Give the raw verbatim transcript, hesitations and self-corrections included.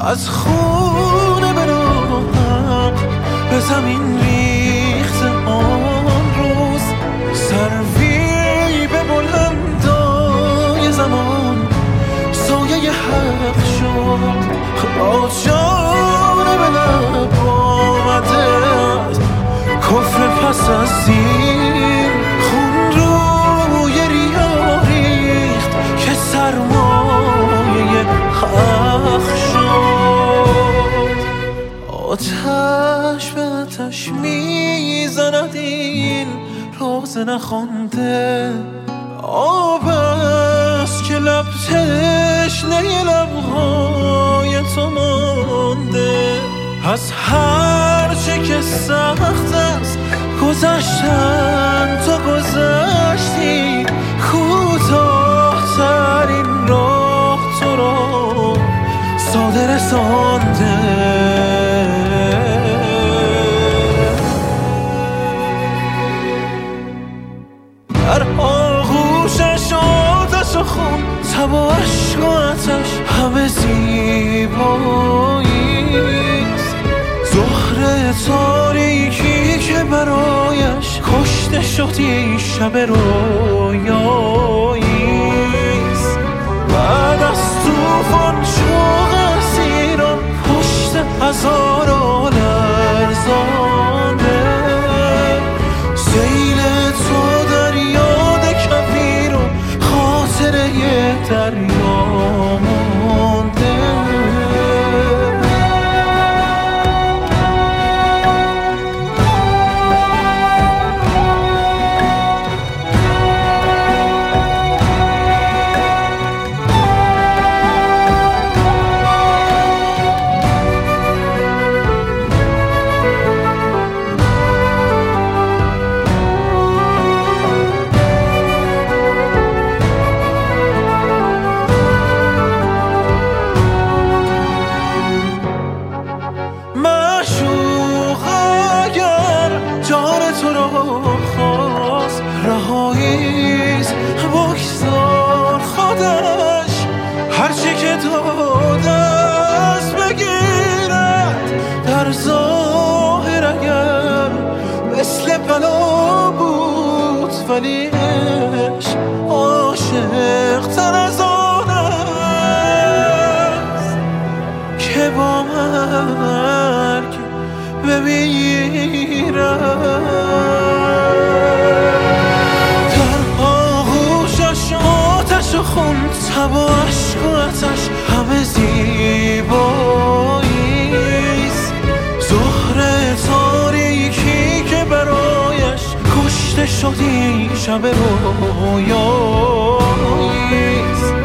از خونه به راهم به زمین ریخته آن روز، سروی به بلندای زمان سایه حق شد. آجانه به لب آمده از کفر پس از این، خون روی ریا ریخت که سرمایه حق شد. آتش به آتش میزند این راز نخوانده، آب است که لب تشنه لبهای تو مانده. از هر چه که سخت است گذشتن تو گذشتی، کوتاه‌ترین راه تو را ساده رسانده. در آغوشش آتش و خون، تب و عشق و آتش همه زیباییست. زهره تاریکی که برایش کشته شدی شب رویاییست. بعد از طوفان شوق اسیران پشت هزاران لرزانه، سیل تو در یاد کبیر و خاطره دریا مانده. رهاییست بگذار خودش هرچی که داده است بگیرد. در ظاهر اگر مثل بلا بود، ولی عشق عاشق تر از آن است که با مرگ بمیرد. خون، تب و عشق و آتش همه زیباییست. زهره تاریکی که برایش کشته شدی شب رویاییست.